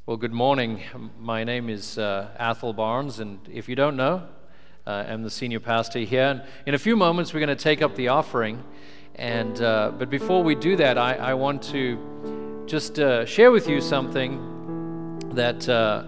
Well, good morning. My name is Athol Barnes, and if you don't know, I'm the senior pastor here. And in a few moments, we're going to take up the offering. But before we do that, I want to just share with you something that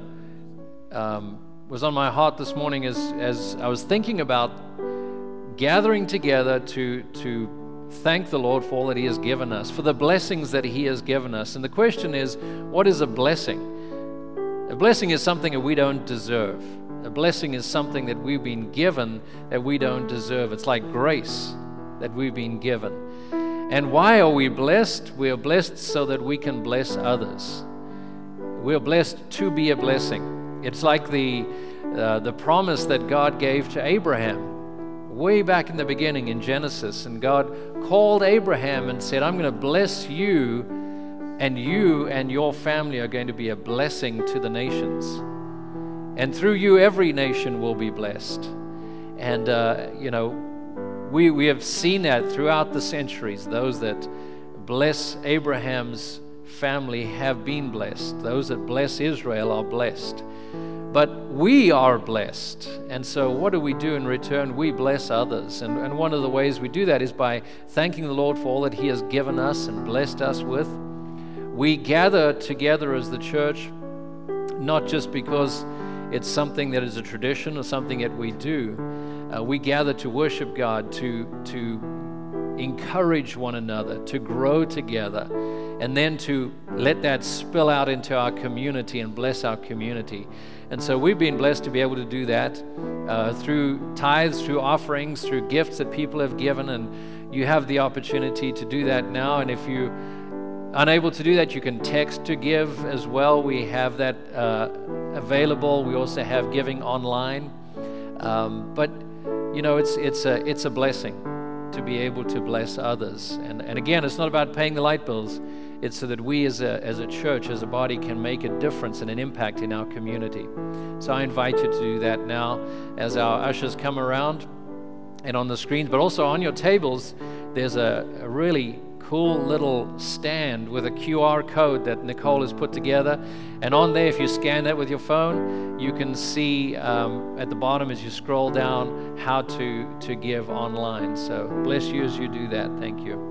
was on my heart this morning as I was thinking about gathering together to thank the Lord for all that He has given us, for the blessings that He has given us. And the question is, what is a blessing? A blessing is something that we don't deserve. A blessing is something that we've been given that we don't deserve. It's like grace that we've been given. And why are we blessed? We are blessed so that we can bless others. We are blessed to be a blessing. It's like the promise that God gave to Abraham way back in the beginning in Genesis. And God called Abraham and said, I'm going to bless you and your family are going to be a blessing to the nations. And through you, every nation will be blessed. And, we have seen that throughout the centuries. Those that bless Abraham's family have been blessed. Those that bless Israel are blessed. But we are blessed. And so what do we do in return? We bless others. And one of the ways we do that is by thanking the Lord for all that He has given us and blessed us with. We gather together as the church, not just because it's something that is a tradition or something that we do. We gather to worship God, to encourage one another, to grow together, and then to let that spill out into our community and bless our community. And so we've been blessed to be able to do that through tithes, through offerings, through gifts that people have given, and you have the opportunity to do that now. And if you unable to do that, you can text to give as well. We have that available. We also have giving online. But it's a blessing to be able to bless others. And again, it's not about paying the light bills. It's so that we as a church, as a body, can make a difference and an impact in our community. So I invite you to do that now as our ushers come around and on the screens, but also on your tables. There's a really cool little stand with a QR code that Nicole has put together. And on there, if you scan that with your phone, you can see at the bottom as you scroll down how to give online. So bless you as you do that. Thank you.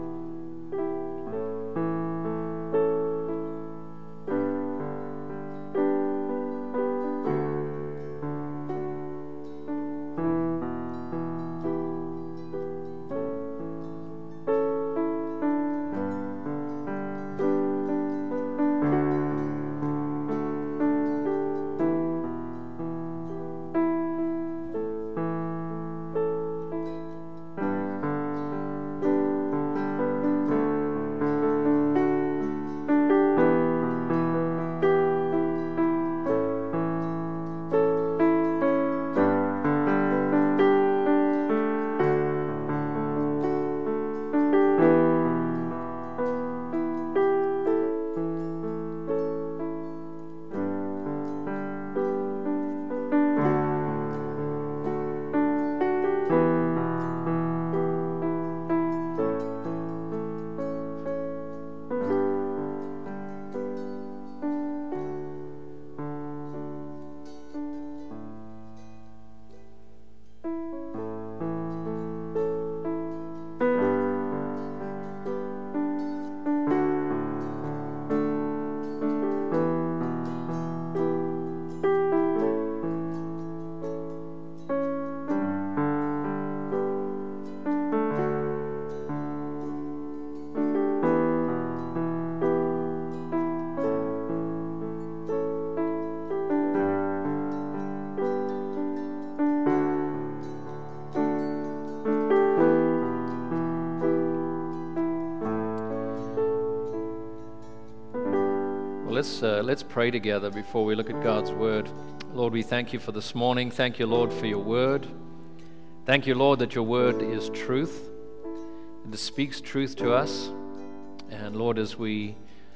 Let's pray together before we look at God's Word. Lord, we thank You for this morning. Thank You, Lord, for Your Word. Thank You, Lord, that Your Word is truth, and it speaks truth to us. And Lord, as we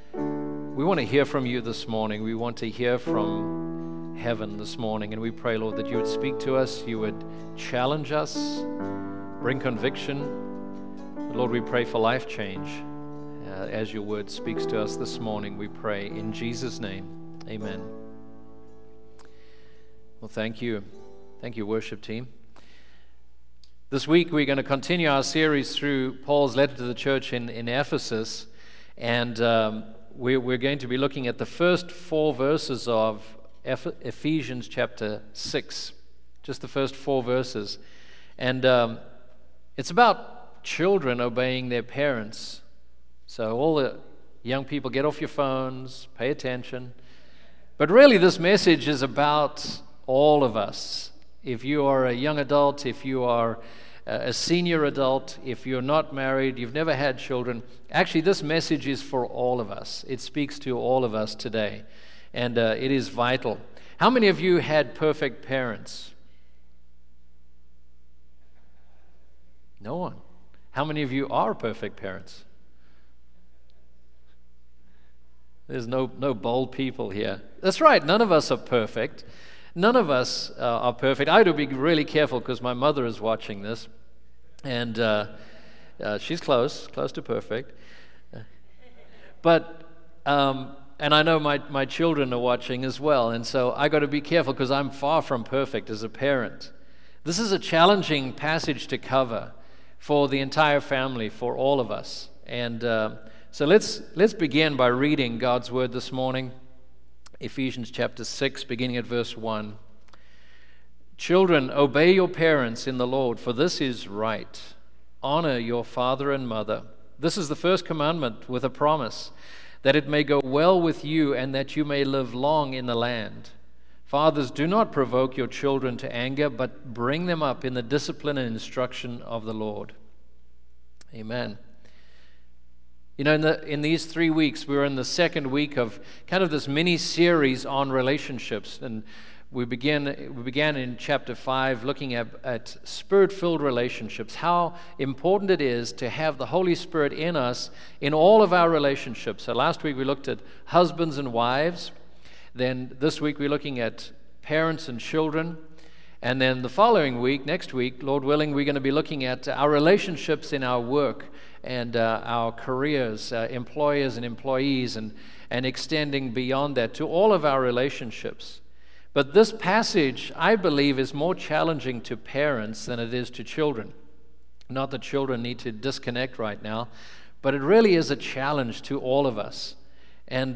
want to hear from You this morning, we want to hear from heaven this morning, and we pray, Lord, that You would speak to us, You would challenge us, bring conviction. Lord, we pray for life change. As Your Word speaks to us this morning, we pray in Jesus' name. Amen. Well, thank you. Thank you, worship team. This week we're going to continue our series through Paul's letter to the church in Ephesus, and we're going to be looking at the first 4 verses of Ephesians chapter 6, just the first 4 verses. And it's about children obeying their parents. So all the young people, get off your phones, pay attention. But really this message is about all of us. If you are a young adult, if you are a senior adult, if you're not married, you've never had children, actually this message is for all of us. It speaks to all of us today, and it is vital. How many of you had perfect parents? No one. How many of you are perfect parents? There's no bold people here. That's right, none of us are perfect. None of us are perfect. I had to be really careful because my mother is watching this, and she's close to perfect. But and I know my children are watching as well, and so I got to be careful because I'm far from perfect as a parent. This is a challenging passage to cover for the entire family, for all of us, and so let's begin by reading God's word this morning. Ephesians chapter 6, beginning at verse 1. Children, obey your parents in the Lord, for this is right. Honor your father and mother. This is the first commandment with a promise, that it may go well with you and that you may live long in the land. Fathers, do not provoke your children to anger, but bring them up in the discipline and instruction of the Lord. Amen. You know, in these 3 weeks, we're in the second week of kind of this mini-series on relationships. And we began in chapter 5 looking at Spirit-filled relationships, how important it is to have the Holy Spirit in us in all of our relationships. So last week we looked at husbands and wives. Then this week we're looking at parents and children. And then the following week, next week, Lord willing, we're going to be looking at our relationships in our work and our careers, employers and employees, and extending beyond that to all of our relationships. But this passage, I believe, is more challenging to parents than it is to children. Not that children need to disconnect right now, but it really is a challenge to all of us. And,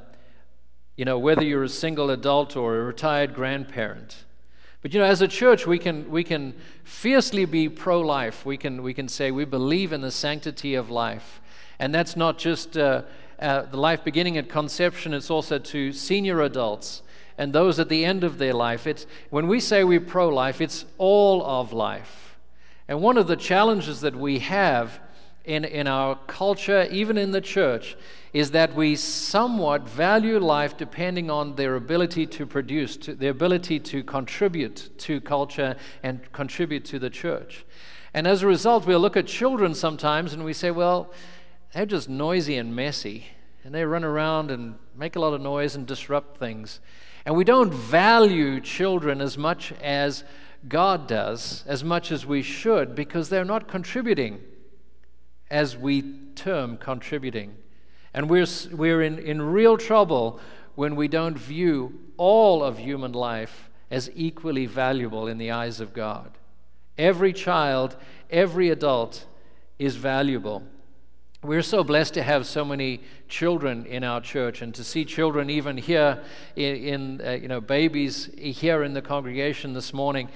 whether you're a single adult or a retired grandparent. But as a church, we can fiercely be pro-life. We can say we believe in the sanctity of life, and that's not just the life beginning at conception. It's also to senior adults and those at the end of their life. It's when we say we're pro-life, it's all of life. And one of the challenges that we have in our culture, even in the church, is that we somewhat value life depending on their ability to produce, their ability to contribute to culture and contribute to the church. And as a result, we'll look at children sometimes and we say, well, they're just noisy and messy, and they run around and make a lot of noise and disrupt things. And we don't value children as much as God does, as much as we should, because they're not contributing as we term contributing. And we're in real trouble when we don't view all of human life as equally valuable in the eyes of God. Every child, every adult is valuable. We're so blessed to have so many children in our church, and to see children even here in babies here in the congregation this morning.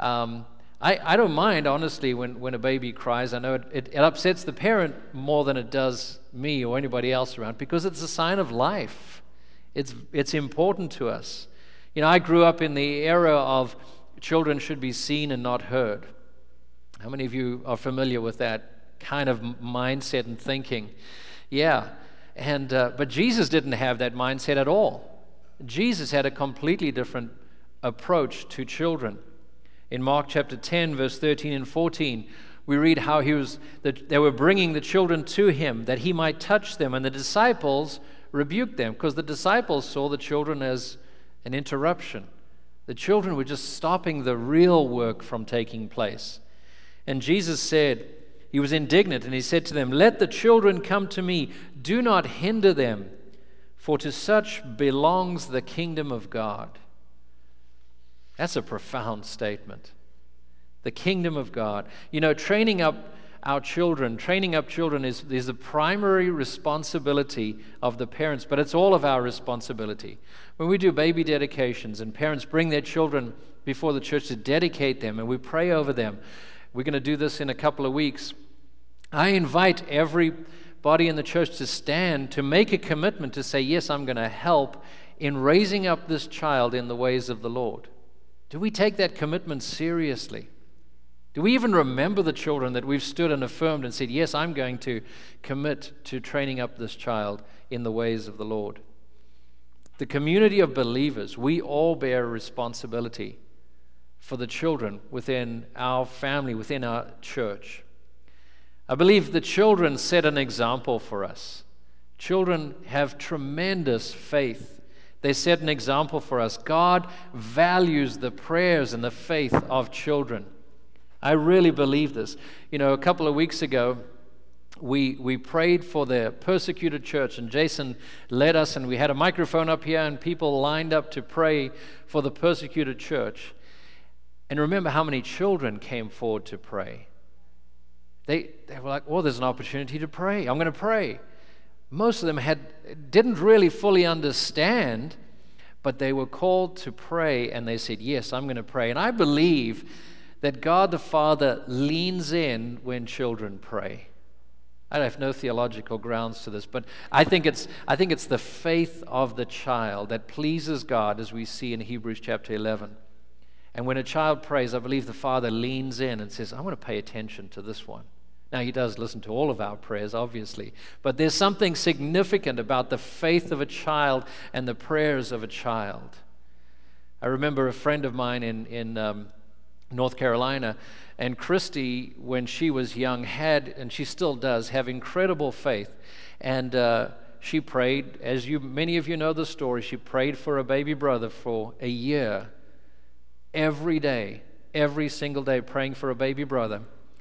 I don't mind, honestly, when a baby cries. I know it upsets the parent more than it does me or anybody else around, because it's a sign of life. It's important to us. I grew up in the era of children should be seen and not heard. How many of you are familiar with that kind of mindset and thinking? Yeah, but Jesus didn't have that mindset at all. Jesus had a completely different approach to children. In Mark chapter 10, verse 13 and 14, we read how they were bringing the children to him that he might touch them, and the disciples rebuked them because the disciples saw the children as an interruption. The children were just stopping the real work from taking place. And Jesus said, he was indignant, and he said to them, "Let the children come to me. Do not hinder them, For to such belongs the kingdom of God. That's a profound statement. The kingdom of God. You know, training up children is the primary responsibility of the parents, but it's all of our responsibility. When we do baby dedications and parents bring their children before the church to dedicate them and we pray over them, we're going to do this in a couple of weeks. I invite everybody in the church to stand, to make a commitment to say, yes, I'm going to help in raising up this child in the ways of the Lord. Do we take that commitment seriously? Do we even remember the children that we've stood and affirmed and said, yes, I'm going to commit to training up this child in the ways of the Lord? The community of believers, we all bear responsibility for the children within our family, within our church. I believe the children set an example for us. Children have tremendous faith. They set an example for us. God values the prayers and the faith of children. I really believe this. You know, a couple of weeks ago, we prayed for the persecuted church, and Jason led us, and we had a microphone up here, and people lined up to pray for the persecuted church. And remember how many children came forward to pray. They were like, oh, there's an opportunity to pray. I'm going to pray. Most of them didn't really fully understand, but they were called to pray, and they said, yes, I'm going to pray. And I believe that God the Father leans in when children pray. I have no theological grounds to this, but I think it's the faith of the child that pleases God, as we see in Hebrews chapter 11. And when a child prays, I believe the Father leans in and says, I want to pay attention to this one. Now, He does listen to all of our prayers, obviously, but there's something significant about the faith of a child and the prayers of a child. I remember a friend of mine in North Carolina, and Christy, when she was young, had, and she still does, have incredible faith. And she prayed, as many of you know the story, she prayed for a baby brother for a year, every day, every single day, praying for a baby brother.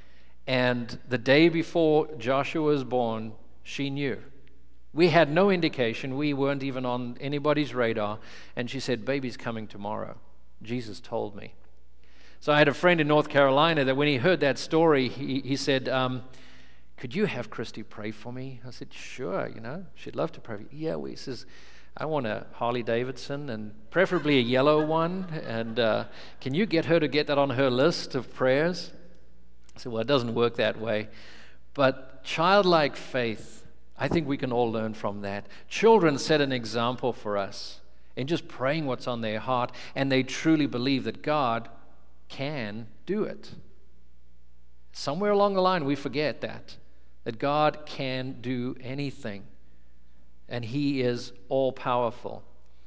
And the day before Joshua was born, she knew. We had no indication. We weren't even on anybody's radar. And she said, baby's coming tomorrow. Jesus told me. So I had a friend in North Carolina that when he heard that story, he said, could you have Christy pray for me? I said, sure, she'd love to pray for you. Yeah, he says, I want a Harley Davidson and preferably a yellow one. And can you get her to get that on her list of prayers? I said, well, it doesn't work that way. But childlike faith, I think we can all learn from that. Children set an example for us in just praying what's on their heart, and they truly believe that God can do it. Somewhere along the line, we forget that God can do anything, and He is all-powerful.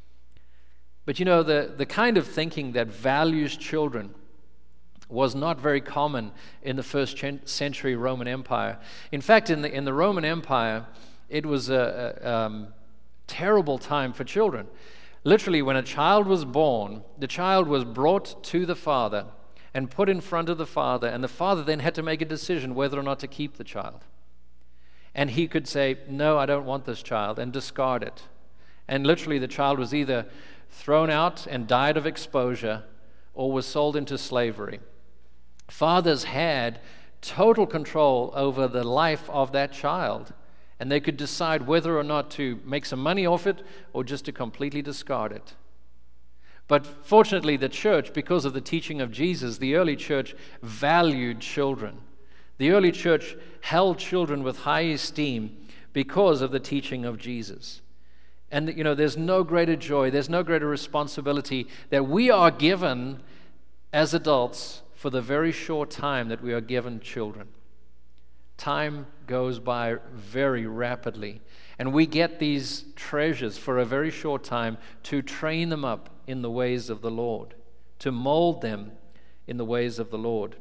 But the kind of thinking that values children was not very common in the first century Roman Empire. In fact, in the Roman Empire, it was a terrible time for children. Literally, when a child was born, the child was brought to the father and put in front of the father, and the father then had to make a decision whether or not to keep the child. And he could say, no, I don't want this child, and discard it. And literally, the child was either thrown out and died of exposure or was sold into slavery. Fathers had total control over the life of that child, and they could decide whether or not to make some money off it or just to completely discard it. But fortunately, the church, because of the teaching of Jesus, the early church valued children. The early church held children with high esteem because of the teaching of Jesus. And there's no greater joy, there's no greater responsibility that we are given as adults for the very short time that we are given children. Time goes by very rapidly, and we get these treasures for a very short time to train them up in the ways of the Lord, to mold them in the ways of the Lord.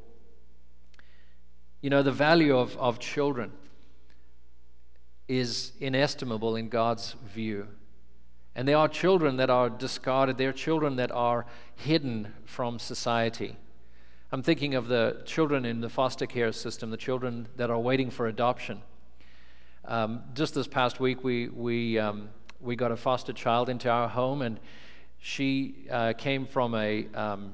The value of children is inestimable in God's view. And there are children that are discarded. There are children that are hidden from society. I'm thinking of the children in the foster care system, the children that are waiting for adoption. Just this past week, we we got a foster child into our home, and she came from a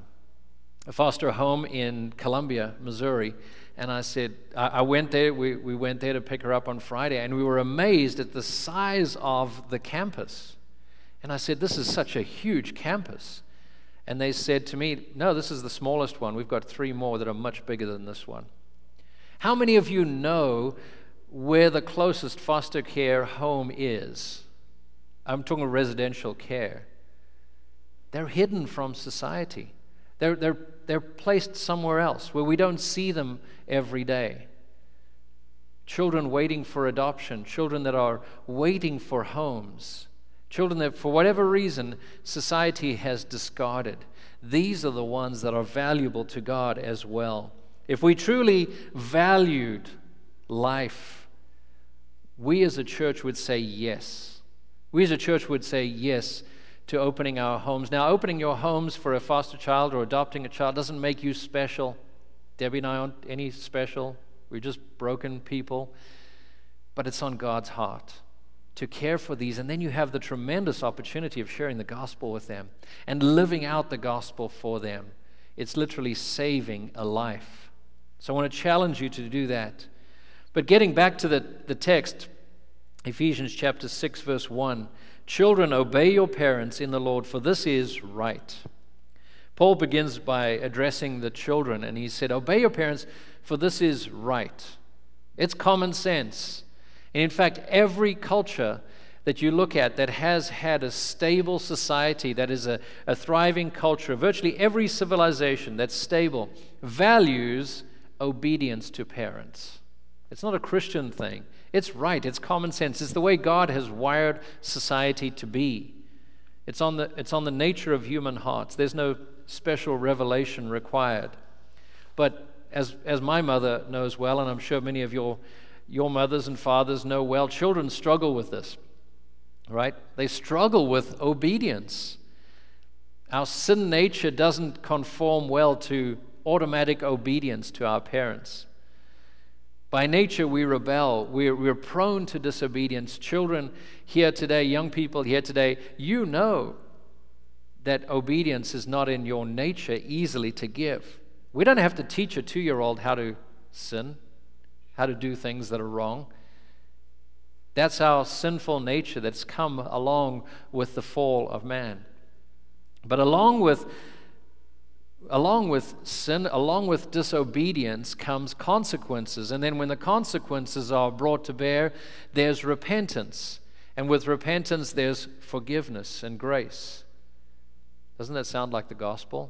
foster home in Columbia, Missouri. And I said, I went there, we went there to pick her up on Friday, and we were amazed at the size of the campus. And I said, this is such a huge campus. And they said to me, no, this is the smallest one. We've got 3 more that are much bigger than this one. How many of you know where the closest foster care home is? I'm talking residential care. They're hidden from society. They're placed somewhere else where we don't see them every day. Children waiting for adoption, children that are waiting for homes, children that for whatever reason society has discarded. These are the ones that are valuable to God as well. If we truly valued life, we as a church would say yes. We as a church would say yes to opening our homes. Now, opening your homes for a foster child or adopting a child doesn't make you special. Debbie and I aren't any special. We're just broken people. But it's on God's heart to care for these. And then you have the tremendous opportunity of sharing the gospel with them and living out the gospel for them. It's literally saving a life. So I want to challenge you to do that. But getting back to the text, Ephesians chapter 6, verse 1, children, obey your parents in the Lord, for this is right. Paul begins by addressing the children, and he said, obey your parents, for this is right. It's common sense. And in fact, every culture that you look at that has had a stable society, that is a thriving culture, virtually every civilization that's stable, values obedience to parents. It's not a Christian thing. It's right. It's common sense. It's the way God has wired society to be. It's on the nature of human hearts. There's no special revelation required. But as my mother knows well, and I'm sure many of your mothers and fathers know well, children struggle with this, right? They struggle with obedience. Our sin nature doesn't conform well to automatic obedience to our parents. By nature, we rebel. We're prone to disobedience. Children here today, young people here today, you know that obedience is not in your nature easily to give. We don't have to teach a 2-year-old how to sin, how to do things that are wrong. That's our sinful nature that's come along with the fall of man. But along with sin, along with disobedience comes consequences. And then when the consequences are brought to bear, there's repentance. And with repentance, there's forgiveness and grace. Doesn't that sound like the gospel?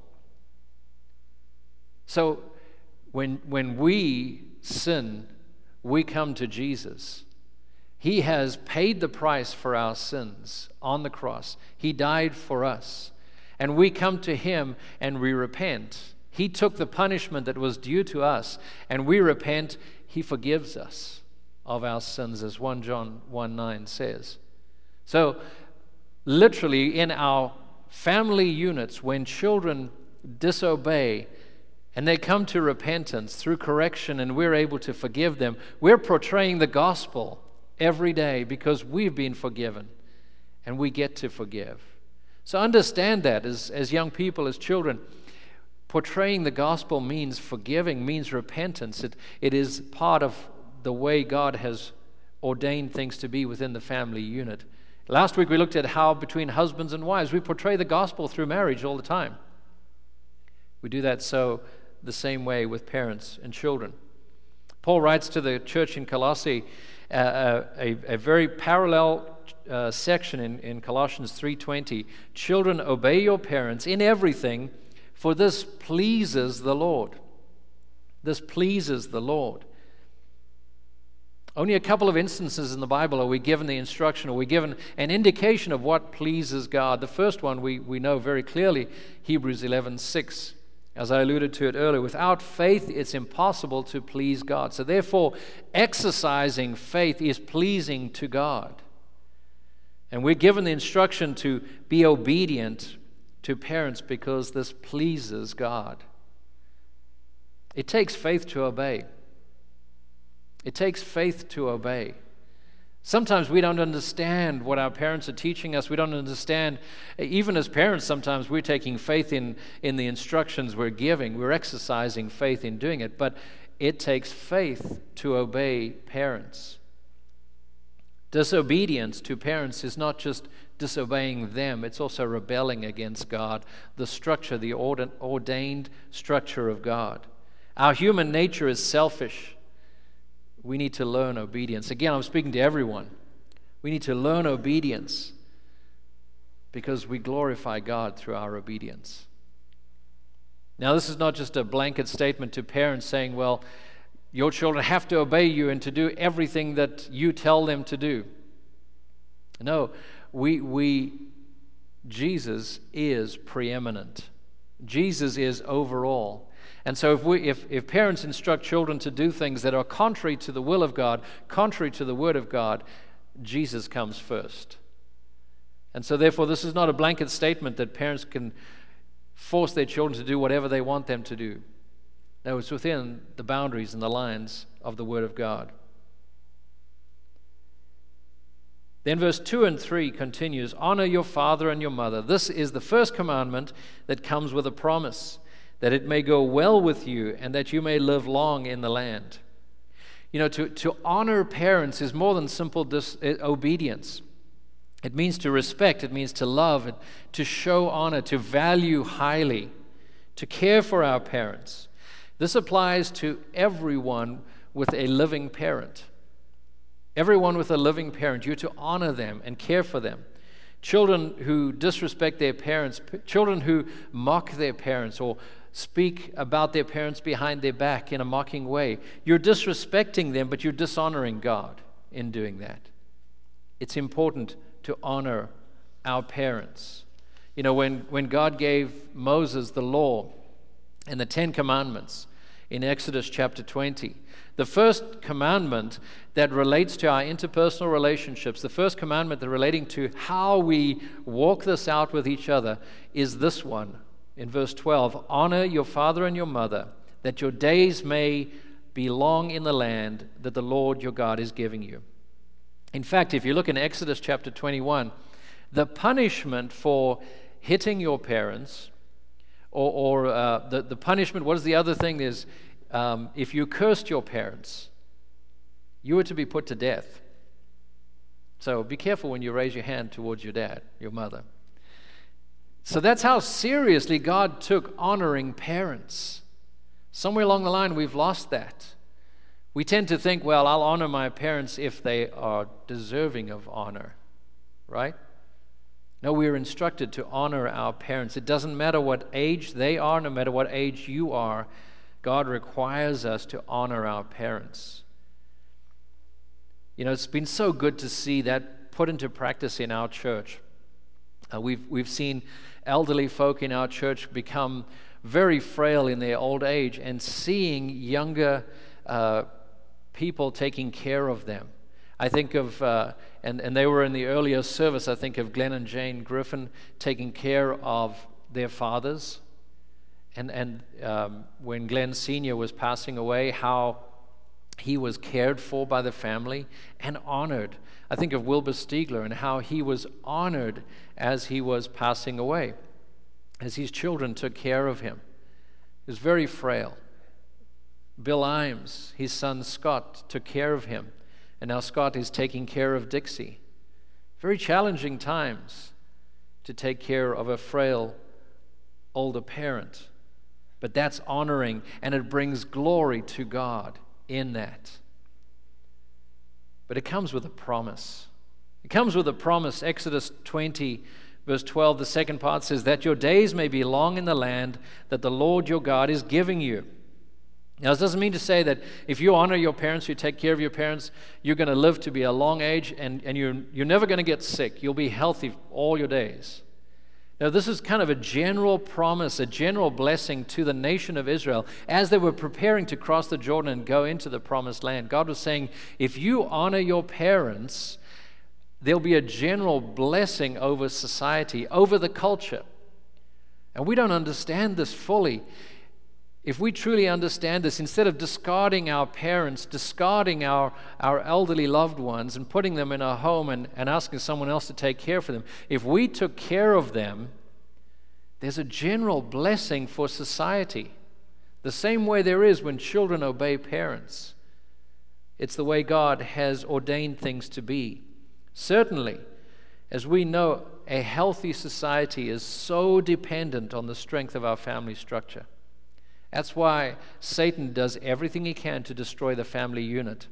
So when we sin, we come to Jesus. He has paid the price for our sins on the cross. He died for us. And we come to Him and we repent. He took the punishment that was due to us, and we repent. He forgives us of our sins, as 1 John 1:9 says. So, literally, in our family units, when children disobey and they come to repentance through correction and we're able to forgive them, we're portraying the gospel every day because we've been forgiven and we get to forgive. So understand that as young people, as children, portraying the gospel means forgiving, means repentance. It is part of the way God has ordained things to be within the family unit. Last week we looked at how between husbands and wives we portray the gospel through marriage all the time. We do that so the same way with parents and children. Paul writes to the church in Colossae a very parallel section in Colossians 3:20. Children, obey your parents in everything, for this pleases the Lord. This pleases the Lord. Only a couple of instances in the Bible are we given the instruction, or we given an indication of what pleases God. The first one we know very clearly, Hebrews 11:6. As I alluded to it earlier, without faith it's impossible to please God. So therefore, exercising faith is pleasing to God. And we're given the instruction to be obedient to parents because this pleases God. It takes faith to obey. It takes faith to obey. Sometimes we don't understand what our parents are teaching us. We don't understand, even as parents, sometimes we're taking faith in the instructions we're giving. We're exercising faith in doing it. But it takes faith to obey parents. Disobedience to parents is not just disobeying them, it's also rebelling against God, the structure, the ordained structure of God. Our human nature is selfish. We need to learn obedience. Again, I'm speaking to everyone. We need to learn obedience because we glorify God through our obedience. Now, this is not just a blanket statement to parents saying, well, your children have to obey you and to do everything that you tell them to do. No, Jesus is preeminent. Jesus is overall. And so if parents instruct children to do things that are contrary to the will of God, contrary to the Word of God, Jesus comes first. And so therefore, this is not a blanket statement that parents can force their children to do whatever they want them to do. No, it's within the boundaries and the lines of the Word of God. Then verse 2 and 3 continues, honor your father and your mother. This is the first commandment that comes with a promise, that it may go well with you and that you may live long in the land. You know, to honor parents is more than simple obedience. It means to respect, it means to love, to show honor, to value highly, to care for our parents. This applies to everyone with a living parent. Everyone with a living parent, you're to honor them and care for them. Children who disrespect their parents, children who mock their parents or speak about their parents behind their back in a mocking way, you're disrespecting them, but you're dishonoring God in doing that. It's important to honor our parents. You know, when God gave Moses the law and the 10 Commandments in Exodus chapter 20, the first commandment that relates to our interpersonal relationships, the first commandment that relating to how we walk this out with each other is this one. In verse 12, honor your father and your mother, that your days may be long in the land that the Lord your God is giving you. In fact, if you look in Exodus chapter 21, the punishment for hitting your parents, or the punishment, what is the other thing? Is if you cursed your parents, you were to be put to death. So be careful when you raise your hand towards your dad, your mother. So that's how seriously God took honoring parents. Somewhere along the line, we've lost that. We tend to think, well, I'll honor my parents if they are deserving of honor, right? No, we're instructed to honor our parents. It doesn't matter what age they are, no matter what age you are, God requires us to honor our parents. You know, it's been so good to see that put into practice in our church. We've seen elderly folk in our church become very frail in their old age, and seeing younger people taking care of them. I think of, and they were in the earlier service, I think of Glenn and Jane Griffin taking care of their fathers. And when Glenn Sr. was passing away, how he was cared for by the family and honored. I think of Wilbur Stiegler and how he was honored as he was passing away, as his children took care of him. He was very frail. Bill Imes, his son Scott, took care of him, and now Scott is taking care of Dixie. Very challenging times to take care of a frail older parent. But that's honoring, and it brings glory to God in that. But it comes with a promise. It comes with a promise. Exodus 20, verse 12, the second part says, that your days may be long in the land that the Lord your God is giving you. Now, this doesn't mean to say that if you honor your parents, you take care of your parents, you're going to live to be a long age, and you're never going to get sick. You'll be healthy all your days. Now, this is kind of a general promise, a general blessing to the nation of Israel as they were preparing to cross the Jordan and go into the promised land. God was saying, if you honor your parents, there'll be a general blessing over society, over the culture. And we don't understand this fully. If we truly understand this, instead of discarding our parents, discarding our elderly loved ones and putting them in a home and asking someone else to take care of them, if we took care of them, there's a general blessing for society. The same way there is when children obey parents. It's the way God has ordained things to be. Certainly, as we know, a healthy society is so dependent on the strength of our family structure. That's why Satan does everything he can to destroy the family unit.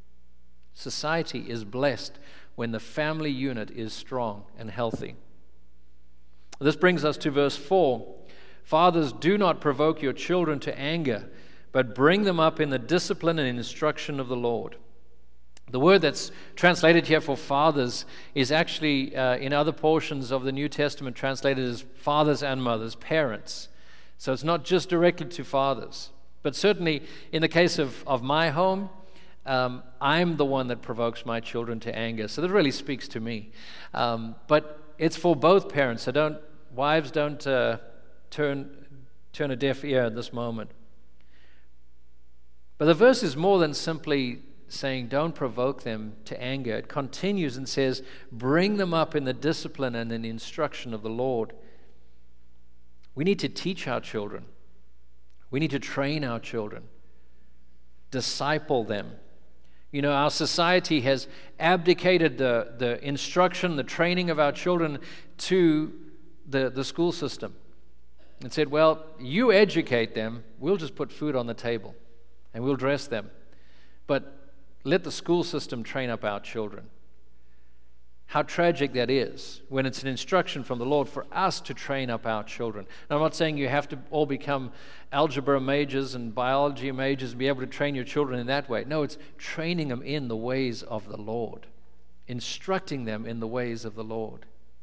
Society is blessed when the family unit is strong and healthy. This brings us to verse 4. Fathers, do not provoke your children to anger, but bring them up in the discipline and instruction of the Lord. The word that's translated here for fathers is actually in other portions of the New Testament translated as fathers and mothers, parents. So it's not just directly to fathers. But certainly in the case of my home, I'm the one that provokes my children to anger. So that really speaks to me. But it's for both parents. So wives don't turn a deaf ear at this moment. But the verse is more than simply saying don't provoke them to anger. It continues and says, bring them up in the discipline and in the instruction of the Lord. We need to teach our children. We need to train our children, disciple them. You know, our society has abdicated the instruction, the training of our children to the school system and said, well, you educate them, we'll just put food on the table and we'll dress them. But let the school system train up our children. How tragic that is when it's an instruction from the Lord for us to train up our children. Now, I'm not saying you have to all become algebra majors and biology majors and be able to train your children in that way. No, it's training them in the ways of the Lord, instructing them in the ways of the Lord.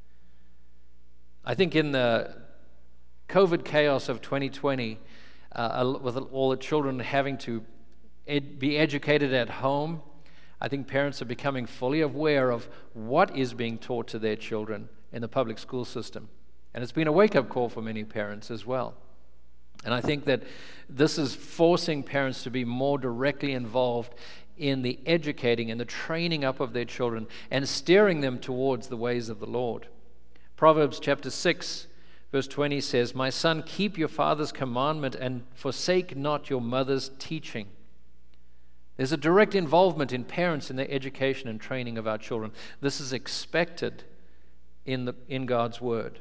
I think in the COVID chaos of 2020, with all the children having to be educated at home, I think parents are becoming fully aware of what is being taught to their children in the public school system. And it's been a wake-up call for many parents as well. And I think that this is forcing parents to be more directly involved in the educating and the training up of their children and steering them towards the ways of the Lord. Proverbs chapter 6, verse 20 says, my son, keep your father's commandment and forsake not your mother's teaching. There's a direct involvement in parents in their education and training of our children. This is expected in God's Word.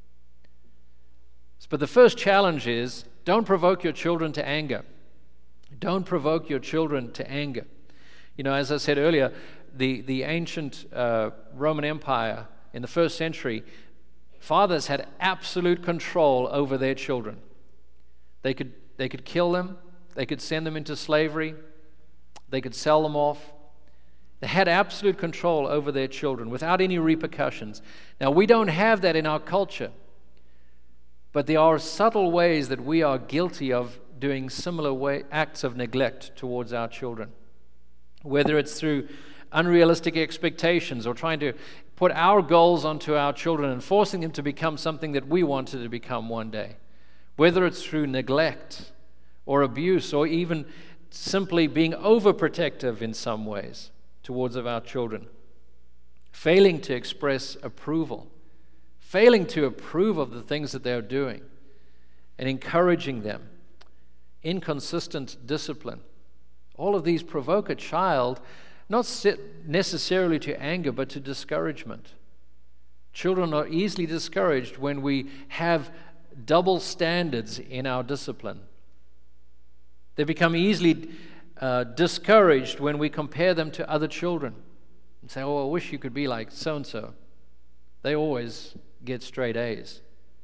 But the first challenge is, don't provoke your children to anger. Don't provoke your children to anger. You know, as I said earlier, the ancient Roman Empire in the first century, fathers had absolute control over their children. They could kill them. They could send them into slavery. They could sell them off. They had absolute control over their children without any repercussions. Now, we don't have that in our culture, but there are subtle ways that we are guilty of doing similar acts of neglect towards our children, whether it's through unrealistic expectations or trying to put our goals onto our children and forcing them to become something that we wanted to become one day, whether it's through neglect or abuse or even simply being overprotective in some ways towards of our children, failing to express approval, failing to approve of the things that they're doing and encouraging them, inconsistent discipline. All of these provoke a child not necessarily to anger but to discouragement. Children are easily discouraged when we have double standards in our discipline. They become easily discouraged when we compare them to other children and say, oh, I wish you could be like so-and-so. They always get straight A's.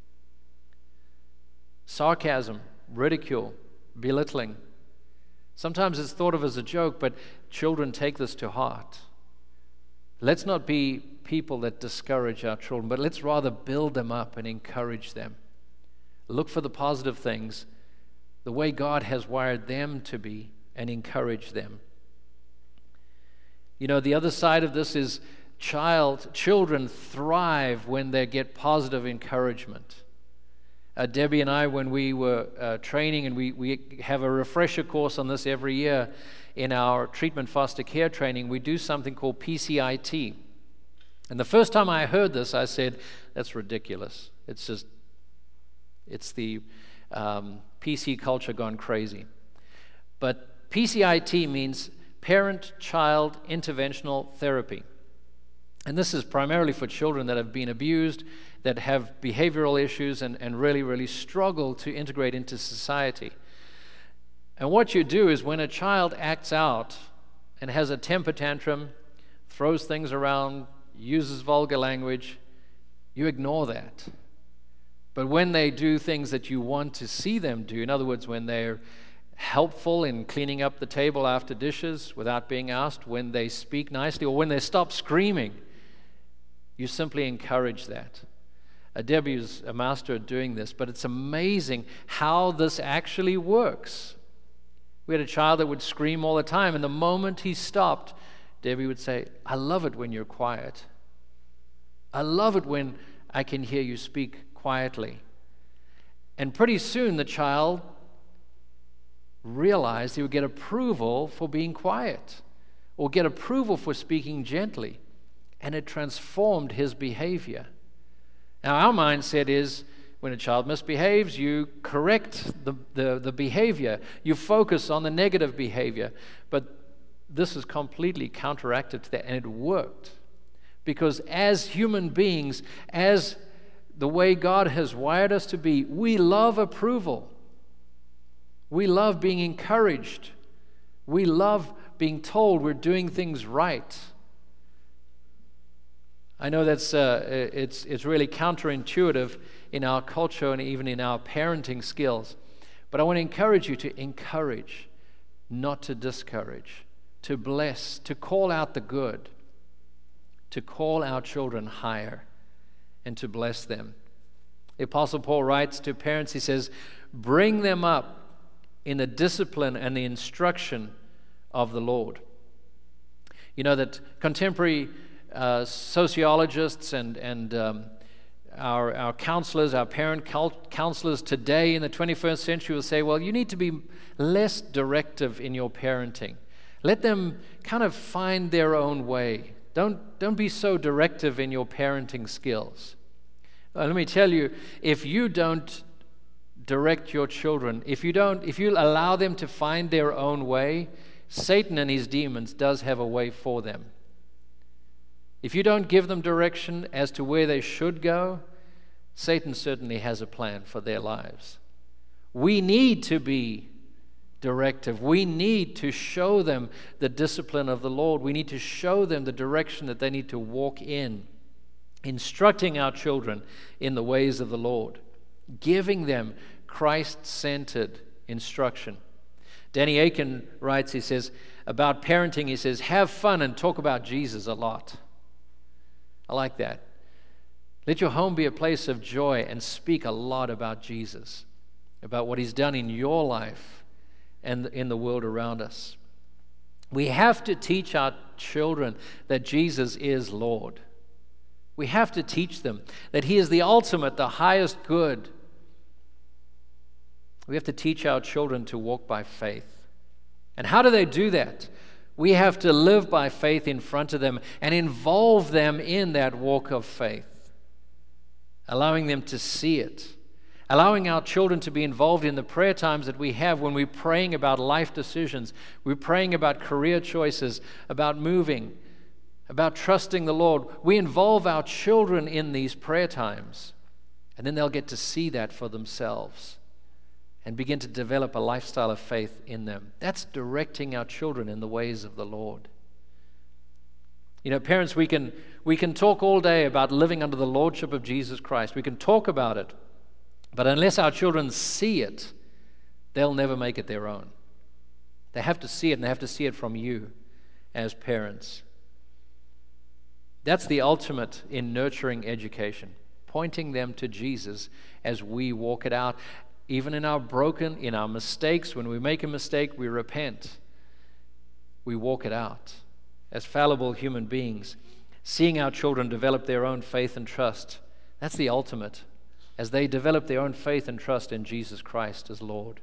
Sarcasm, ridicule, belittling. Sometimes it's thought of as a joke, but children take this to heart. Let's not be people that discourage our children, but let's rather build them up and encourage them. Look for the positive things, the way God has wired them to be, and encourage them. You know, the other side of this is children thrive when they get positive encouragement. Debbie and I, when we were training, and we have a refresher course on this every year in our treatment foster care training, we do something called PCIT. And the first time I heard this, I said, that's ridiculous. It's the PC culture gone crazy. But PCIT means Parent-Child Interventional Therapy. And this is primarily for children that have been abused, that have behavioral issues, and really, really struggle to integrate into society. And what you do is when a child acts out and has a temper tantrum, throws things around, uses vulgar language, you ignore that. But when they do things that you want to see them do, in other words, when they're helpful in cleaning up the table after dishes without being asked, when they speak nicely, or when they stop screaming, you simply encourage that. Debbie is a master at doing this, but it's amazing how this actually works. We had a child that would scream all the time, and the moment he stopped, Debbie would say, I love it when you're quiet. I love it when I can hear you speak quietly. And pretty soon the child realized he would get approval for being quiet, or get approval for speaking gently, and it transformed his behavior. Now, our mindset is when a child misbehaves, you correct the behavior. You focus on the negative behavior. But this is completely counteracted to that, and it worked. Because as human beings, as the way God has wired us to be, we love approval. We love being encouraged. We love being told we're doing things right. I know that's it's really counterintuitive in our culture and even in our parenting skills. But I want to encourage you to encourage, not to discourage, to bless, to call out the good, to call our children higher, and to bless them. The Apostle Paul writes to parents, he says, bring them up in the discipline and the instruction of the Lord. You know that contemporary sociologists and our counselors, our parent counselors today in the 21st century will say, well, you need to be less directive in your parenting. Let them kind of find their own way. Don't be so directive in your parenting skills. Let me tell you, if you don't direct your children, if you allow them to find their own way, Satan and his demons does have a way for them. If you don't give them direction as to where they should go, Satan certainly has a plan for their lives. We need to be directive. We need to show them the discipline of the Lord. We need to show them the direction that they need to walk in, instructing our children in the ways of the Lord, giving them Christ-centered instruction. Danny Akin writes, he says, about parenting, he says, have fun and talk about Jesus a lot. I like that. Let your home be a place of joy and speak a lot about Jesus, about what he's done in your life and in the world around us. We have to teach our children that Jesus is Lord. We have to teach them that he is the ultimate, the highest good. We have to teach our children to walk by faith. And how do they do that? We have to live by faith in front of them and involve them in that walk of faith, allowing them to see it, allowing our children to be involved in the prayer times that we have when we're praying about life decisions, we're praying about career choices, about moving, about trusting the Lord. We involve our children in these prayer times, and then they'll get to see that for themselves and begin to develop a lifestyle of faith in them. That's directing our children in the ways of the Lord. You know, parents, we can talk all day about living under the lordship of Jesus Christ. We can talk about it, but unless our children see it, they'll never make it their own. They have to see it, and they have to see it from you as parents. That's the ultimate in nurturing education, pointing them to Jesus as we walk it out. Even in our mistakes, when we make a mistake, we repent. We walk it out as fallible human beings, seeing our children develop their own faith and trust. That's the ultimate as they develop their own faith and trust in Jesus Christ as Lord.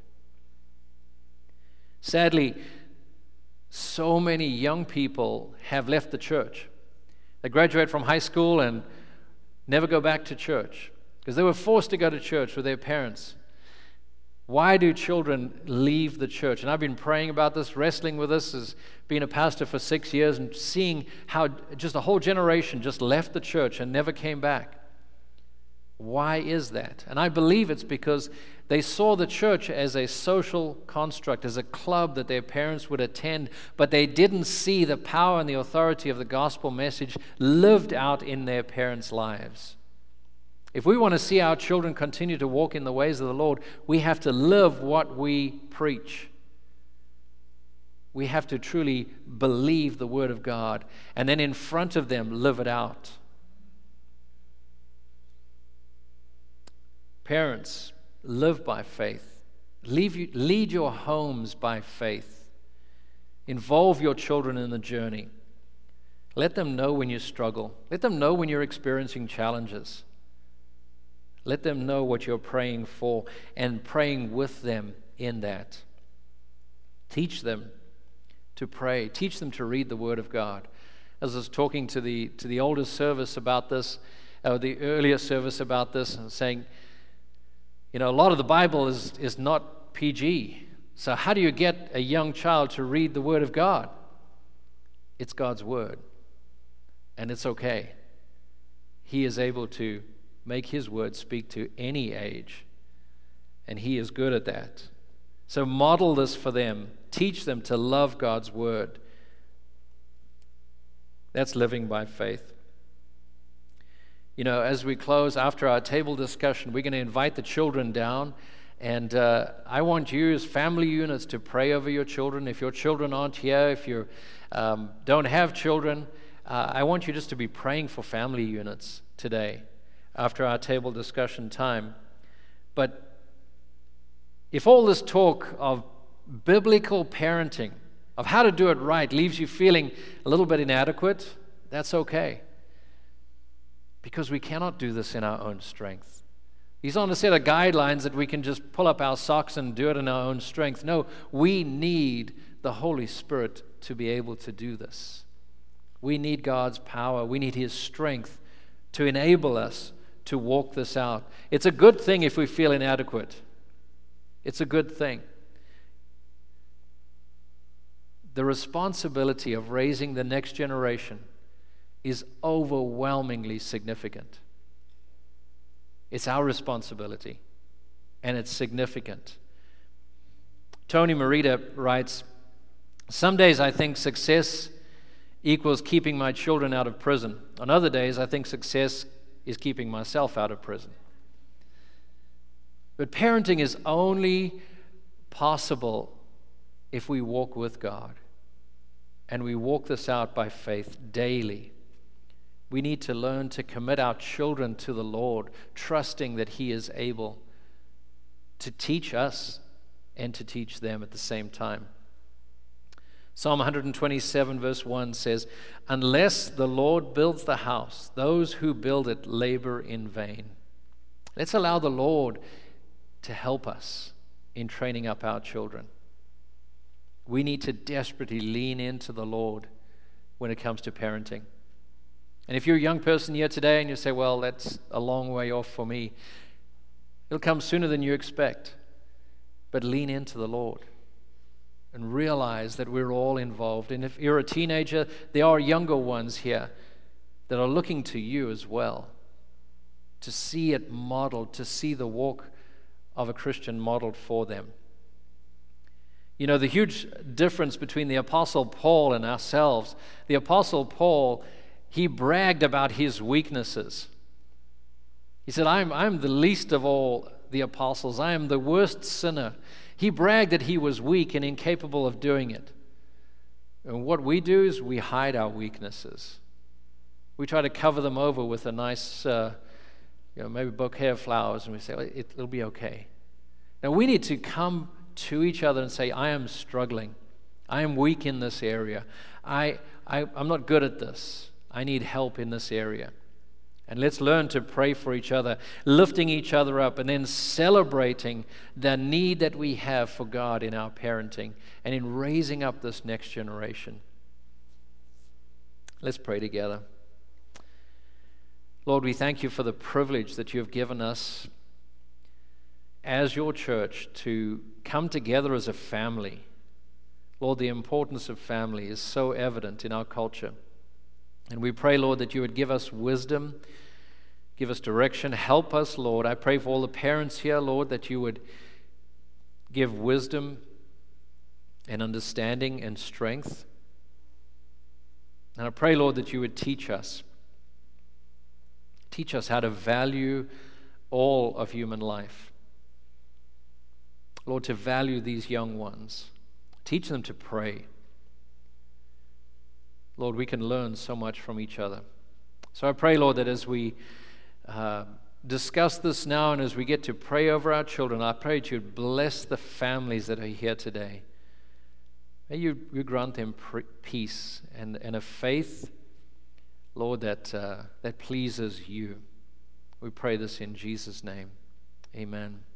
Sadly, so many young people have left the church. They graduate from high school and never go back to church because they were forced to go to church with their parents. Why do children leave the church? And I've been praying about this, wrestling with this, as being a pastor for 6 years and seeing how just a whole generation just left the church and never came back. Why is that? And I believe it's because they saw the church as a social construct, as a club that their parents would attend, but they didn't see the power and the authority of the gospel message lived out in their parents' lives. If we want to see our children continue to walk in the ways of the Lord, we have to live what we preach. We have to truly believe the Word of God, and then in front of them, live it out. Parents, live by faith. Lead your homes by faith. Involve your children in the journey. Let them know when you struggle. Let them know when you're experiencing challenges. Let them know what you're praying for and praying with them in that. Teach them to pray. Teach them to read the Word of God. As I was talking to the older service about this, or the earlier service about this, and saying, a lot of the Bible is not PG. So how do you get a young child to read the Word of God? It's God's Word. And it's okay. He is able to make His Word speak to any age. And He is good at that. So model this for them. Teach them to love God's Word. That's living by faith. As we close, after our table discussion, we're going to invite the children down, and I want you as family units to pray over your children. If your children aren't here, if you don't have children, I want you just to be praying for family units today after our table discussion time. But if all this talk of biblical parenting, of how to do it right, leaves you feeling a little bit inadequate, that's okay. Because we cannot do this in our own strength. These aren't a set of guidelines that we can just pull up our socks and do it in our own strength. No, we need the Holy Spirit to be able to do this. We need God's power. We need His strength to enable us to walk this out. It's a good thing if we feel inadequate. It's a good thing. The responsibility of raising the next generation is overwhelmingly significant. It's our responsibility, and it's significant. Tony Merida writes, "Some days I think success equals keeping my children out of prison. On other days, I think success is keeping myself out of prison." But parenting is only possible if we walk with God, and we walk this out by faith daily. We need to learn to commit our children to the Lord, trusting that He is able to teach us and to teach them at the same time. Psalm 127 verse 1 says, "Unless the Lord builds the house, those who build it labor in vain." Let's allow the Lord to help us in training up our children. We need to desperately lean into the Lord when it comes to parenting. And if you're a young person here today and you say, well, that's a long way off for me, it'll come sooner than you expect. But lean into the Lord and realize that we're all involved. And if you're a teenager, there are younger ones here that are looking to you as well to see it modeled, to see the walk of a Christian modeled for them. The huge difference between the Apostle Paul and ourselves, the Apostle Paul, he bragged about his weaknesses. He said, I'm the least of all the apostles. I am the worst sinner. He bragged that he was weak and incapable of doing it. And what we do is we hide our weaknesses. We try to cover them over with a nice, maybe bouquet of flowers, and we say, it'll be okay. Now we need to come to each other and say, I am struggling. I am weak in this area. I'm not good at this. I need help in this area. And let's learn to pray for each other, lifting each other up, and then celebrating the need that we have for God in our parenting and in raising up this next generation. Let's pray together. Lord, we thank you for the privilege that you have given us as your church to come together as a family. Lord, the importance of family is so evident in our culture. And we pray, Lord, that you would give us wisdom, give us direction, help us, Lord. I pray for all the parents here, Lord, that you would give wisdom and understanding and strength. And I pray, Lord, that you would teach us. Teach us how to value all of human life. Lord, to value these young ones. Teach them to pray. Lord, we can learn so much from each other. So I pray, Lord, that as we discuss this now and as we get to pray over our children, I pray that you would bless the families that are here today. May you grant them peace and a faith, Lord, that pleases you. We pray this in Jesus' name. Amen.